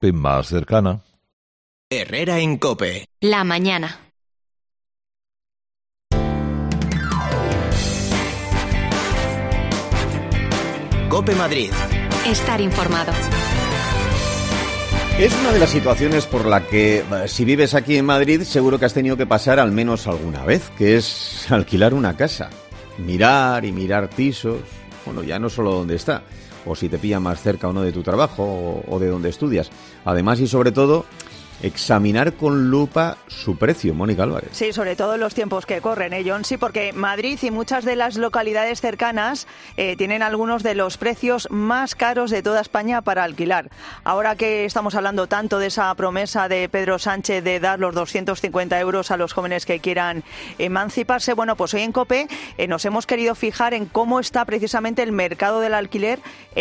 más cercana. Herrera en COPE. La mañana. COPE Madrid. Estar informado. Es una de las situaciones por la que, si vives aquí en Madrid, seguro que has tenido que pasar al menos alguna vez, que es alquilar una casa. Mirar y mirar pisos, bueno, ya no solo dónde está, o si te pilla más cerca o no de tu trabajo o de donde estudias. Además y sobre todo, examinar con lupa su precio, Mónica Álvarez. Sí, sobre todo en los tiempos que corren, John? Sí, porque Madrid y muchas de las localidades cercanas tienen algunos de los precios más caros de toda España para alquilar. Ahora que estamos hablando tanto de esa promesa de Pedro Sánchez de dar los 250 euros a los jóvenes que quieran emanciparse, bueno, pues hoy en COPE nos hemos querido fijar en cómo está precisamente el mercado del alquiler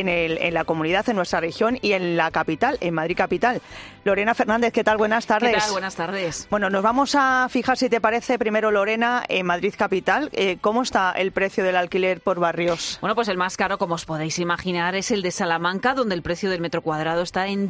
en la comunidad, en nuestra región y en la capital, en Madrid capital. Lorena Fernández, ¿qué tal? Buenas tardes. ¿Qué tal? Buenas tardes. Bueno, nos vamos a fijar, si te parece, primero, Lorena, en Madrid capital. ¿Cómo está el precio del alquiler por barrios? Bueno, pues el más caro, como os podéis imaginar, es el de Salamanca, donde el precio del metro cuadrado está en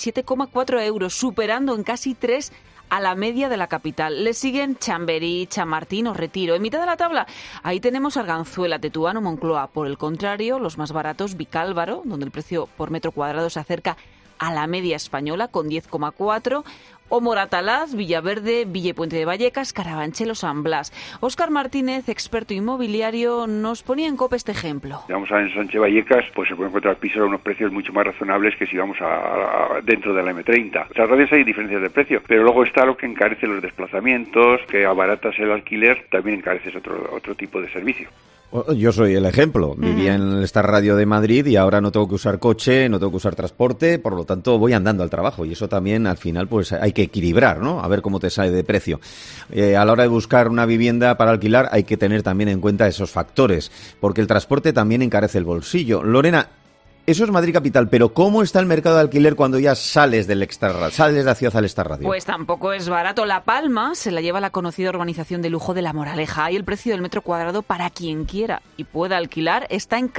17,4 euros, superando en casi 3 a la media de la capital. Le siguen Chamberí, Chamartín o Retiro. En mitad de la tabla, ahí tenemos Arganzuela, Tetuán o Moncloa. Por el contrario, los más baratos, Vicálvaro, donde el precio por metro cuadrado se acerca a la media española con 10,4, o Moratalaz, Villaverde, Villa y Puente de Vallecas, Carabanchel o San Blas. Óscar Martínez, experto inmobiliario, nos ponía en COPE este ejemplo. Vamos a en Sánchez Vallecas, pues se pueden encontrar pisos a unos precios mucho más razonables que si vamos dentro de la M30. Otras radios hay diferencias de precio, pero luego está lo que encarece los desplazamientos, que abaratas el alquiler, también encareces otro tipo de servicio. Yo soy el ejemplo. Vivía en esta radio de Madrid y ahora no tengo que usar coche, no tengo que usar transporte, por lo tanto voy andando al trabajo y eso también al final pues hay que equilibrar, ¿no? A ver cómo te sale de precio. A la hora de buscar una vivienda para alquilar hay que tener también en cuenta esos factores, porque el transporte también encarece el bolsillo. Lorena, eso es Madrid capital, pero ¿cómo está el mercado de alquiler cuando ya sales de la ciudad al extrarradio? Pues tampoco es barato. La Palma se la lleva la conocida urbanización de lujo de La Moraleja. Ahí el precio del metro cuadrado para quien quiera y pueda alquilar está en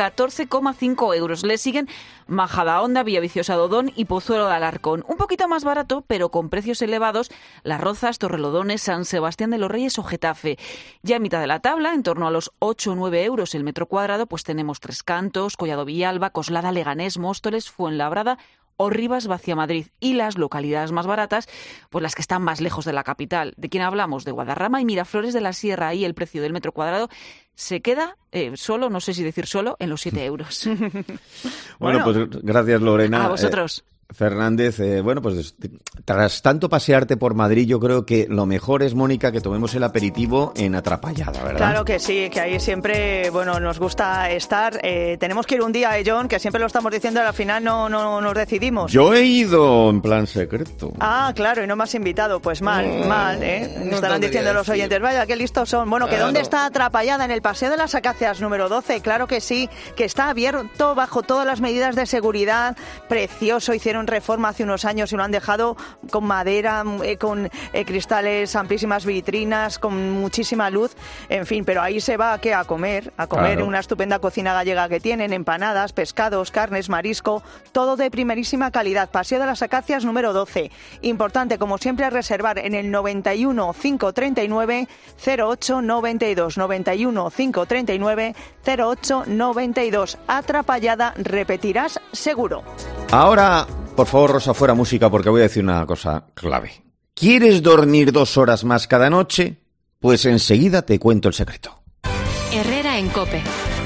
14,5 euros. Le siguen Majadahonda, Villaviciosa, Dodón y Pozuelo de Alarcón. Un poquito más barato, pero con precios elevados, Las Rozas, Torrelodones, San Sebastián de los Reyes o Getafe. Ya en mitad de la tabla, en torno a los 8 o 9 euros el metro cuadrado, pues tenemos Tres Cantos, Collado Villalba, Coslada, Leganés, Móstoles, Fuenlabrada o Rivas, Vaciamadrid. Y las localidades más baratas, pues las que están más lejos de la capital. ¿De quién hablamos? De Guadarrama y Miraflores de la Sierra. Ahí el precio del metro cuadrado se queda solo, no sé si decir solo, en los 7 euros. Bueno, pues gracias, Lorena. A vosotros. Fernández, bueno, pues tras tanto pasearte por Madrid, yo creo que lo mejor es, Mónica, que tomemos el aperitivo en Atrapallada, ¿verdad? Claro que sí, que ahí siempre, bueno, nos gusta estar. Tenemos que ir un día, John, que siempre lo estamos diciendo, al final no nos decidimos. Yo he ido en plan secreto. Ah, claro, y no me has invitado. Pues mal, ¿eh? No estarán diciendo los oyentes, vaya, qué listos son. Bueno, Claro. ¿que dónde está Atrapallada? En el Paseo de las Acacias número 12, claro que sí, que está abierto bajo todas las medidas de seguridad, precioso. Hicieron reforma hace unos años y lo han dejado con madera, con cristales, amplísimas vitrinas, con muchísima luz, en fin, pero ahí se va a comer Claro. una estupenda cocina gallega que tienen, empanadas, pescados, carnes, marisco, todo de primerísima calidad. Paseo de las Acacias número 12. Importante, como siempre, reservar en el 91 539 08 92, 91 539 08 92. Atrapallada, repetirás seguro. Ahora, por favor, Rosa, fuera música, porque voy a decir una cosa clave. ¿Quieres dormir 2 horas más cada noche? Pues enseguida te cuento el secreto. Herrera en COPE.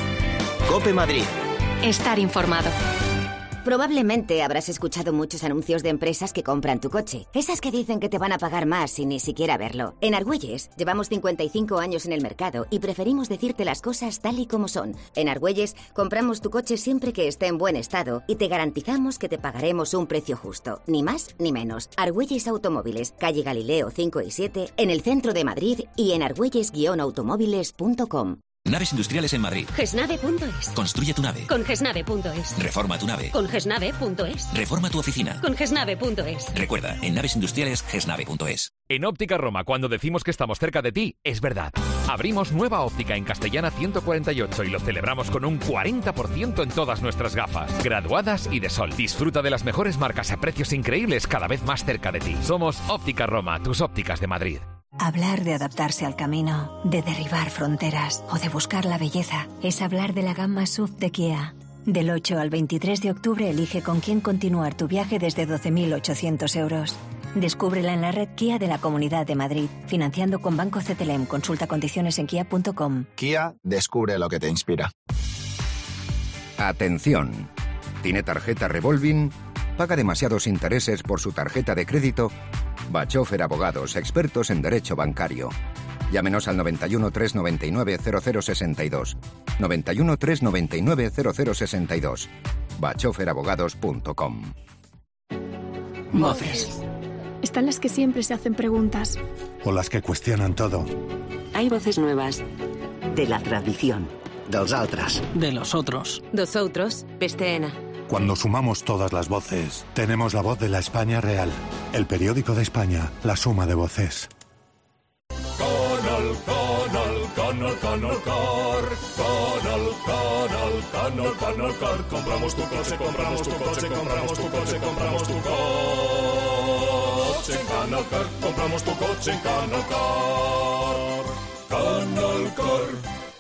COPE Madrid. Estar informado. Probablemente habrás escuchado muchos anuncios de empresas que compran tu coche. Esas que dicen que te van a pagar más sin ni siquiera verlo. En Argüelles llevamos 55 años en el mercado y preferimos decirte las cosas tal y como son. En Argüelles compramos tu coche siempre que esté en buen estado y te garantizamos que te pagaremos un precio justo. Ni más ni menos. Argüelles Automóviles, calle Galileo 5 y 7, en el centro de Madrid y en argüelles-automóviles.com. Naves industriales en Madrid. Gesnave.es. Construye tu nave. Con Gesnave.es. Reforma tu nave. Con Gesnave.es. Reforma tu oficina. Con Gesnave.es. Recuerda, en naves industriales, gesnave.es. En Óptica Roma, cuando decimos que estamos cerca de ti, es verdad. Abrimos nueva óptica en Castellana 148 y lo celebramos con un 40% en todas nuestras gafas, graduadas y de sol. Disfruta de las mejores marcas a precios increíbles cada vez más cerca de ti. Somos Óptica Roma, tus ópticas de Madrid. Hablar de adaptarse al camino, de derribar fronteras o de buscar la belleza es hablar de la gama SUV de Kia. Del 8 al 23 de octubre elige con quién continuar tu viaje desde 12.800 euros. Descúbrela en la red Kia de la Comunidad de Madrid, financiando con Banco CTLM. Consulta condiciones en kia.com. Kia, descubre lo que te inspira. Atención. ¿Tiene tarjeta revolving? ¿Paga demasiados intereses por su tarjeta de crédito? Bachofer Abogados, expertos en derecho bancario. Llámenos al 91 399 0062. 91 399 0062. bachoferabogados.com. Voces. Están las que siempre se hacen preguntas. O las que cuestionan todo. Hay voces nuevas. De la tradición. Dels altres. De los otros. Dos outros, Pesteena. Cuando sumamos todas las voces, tenemos la voz de la España real. El periódico de España, la suma de voces. Canal Car. Compramos tu coche, compramos tu coche, compramos tu coche, compramos tu coche en Canal Car. Compramos tu coche en Canal Car. Canal Car.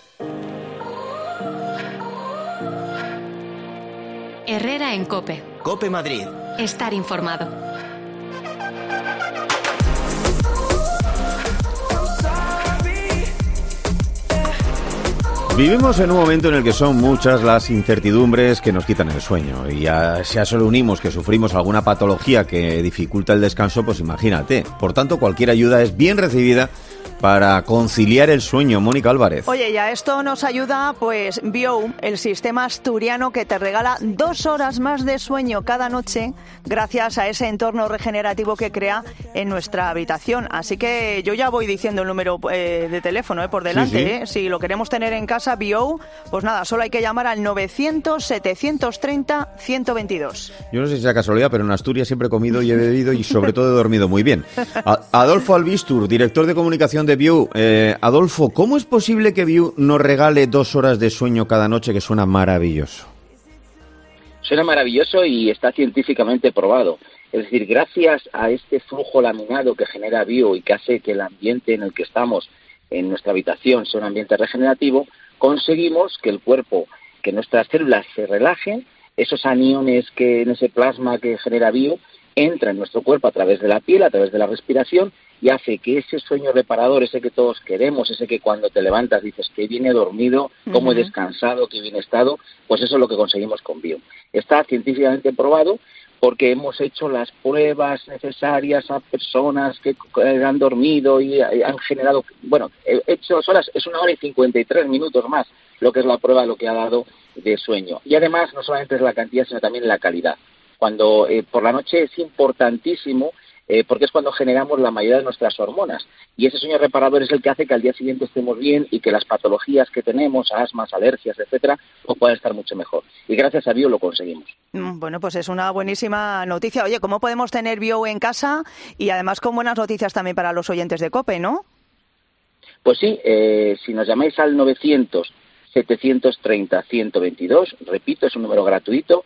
Herrera en COPE. COPE Madrid. Estar informado. Vivimos en un momento en el que son muchas las incertidumbres que nos quitan el sueño. Y si a eso le unimos que sufrimos alguna patología que dificulta el descanso, pues imagínate. Por tanto, cualquier ayuda es bien recibida para conciliar el sueño. Mónica Álvarez. Oye, y a esto nos ayuda pues Biou, el sistema asturiano que te regala 2 horas más de sueño cada noche gracias a ese entorno regenerativo que crea en nuestra habitación. Así que yo ya voy diciendo el número de teléfono por delante. Sí. Si lo queremos tener en casa, Biou, pues nada, solo hay que llamar al 900-730-122. Yo no sé si sea casualidad, pero en Asturias siempre he comido y he bebido y sobre todo he dormido muy bien. Adolfo Albistur, director de comunicación de Biou. Adolfo, ¿cómo es posible que Biou nos regale 2 horas de sueño cada noche, que suena maravilloso? Suena maravilloso y está científicamente probado. Es decir, gracias a este flujo laminado que genera Biou y que hace que el ambiente en el que estamos en nuestra habitación sea un ambiente regenerativo, conseguimos que el cuerpo, que nuestras células se relajen, esos aniones que en ese plasma que genera Biou entra en nuestro cuerpo a través de la piel, a través de la respiración, y hace que ese sueño reparador, ese que todos queremos, ese que cuando te levantas dices que bien he dormido, cómo he descansado, qué bien he estado, pues eso es lo que conseguimos con Biou. Está científicamente probado porque hemos hecho las pruebas necesarias a personas que han dormido y han generado, bueno, he hecho 2 horas, es 1 hora y 53 minutos más lo que es la prueba, lo que ha dado de sueño. Y además no solamente es la cantidad, sino también la calidad. Cuando por la noche es importantísimo, porque es cuando generamos la mayoría de nuestras hormonas. Y ese sueño reparador es el que hace que al día siguiente estemos bien y que las patologías que tenemos, asmas, alergias, etcétera, pues puedan estar mucho mejor. Y gracias a Biou lo conseguimos. Bueno, pues es una buenísima noticia. Oye, ¿cómo podemos tener Biou en casa? Y además con buenas noticias también para los oyentes de COPE, ¿no? Pues sí, si nos llamáis al 900-730-122, repito, es un número gratuito,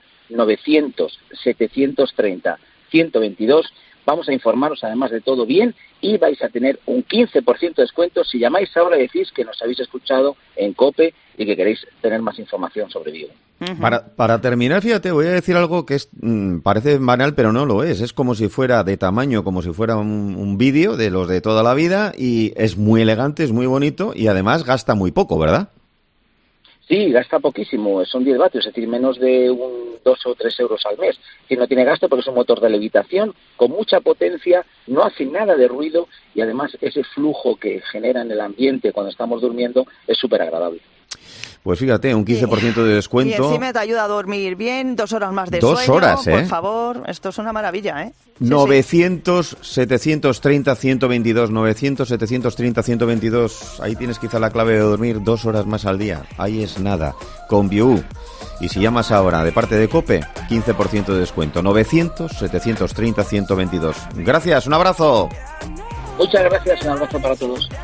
900-730-122, vamos a informaros además de todo bien y vais a tener un 15% de descuento si llamáis ahora y decís que nos habéis escuchado en COPE y que queréis tener más información sobre Biou. Para terminar, fíjate, voy a decir algo que parece banal, pero no lo es. Es como si fuera de tamaño, como si fuera un vídeo de los de toda la vida y es muy elegante, es muy bonito y además gasta muy poco, ¿verdad? Sí, gasta poquísimo, son 10 vatios, es decir, menos de 2 o 3 euros al mes. Que no tiene gasto porque es un motor de levitación con mucha potencia, no hace nada de ruido y además ese flujo que genera en el ambiente cuando estamos durmiendo es súper agradable. Pues fíjate, un 15% de descuento. Y encima te ayuda a dormir bien, 2 horas más de 2 sueño. horas, por favor, esto es una maravilla, ¿eh? 900-730-122, 900-730-122. Ahí tienes quizá la clave de dormir 2 horas más al día. Ahí es nada, con Biou. Y si llamas ahora de parte de COPE, 15% de descuento. 900-730-122. Gracias, un abrazo. Muchas gracias, un abrazo para todos.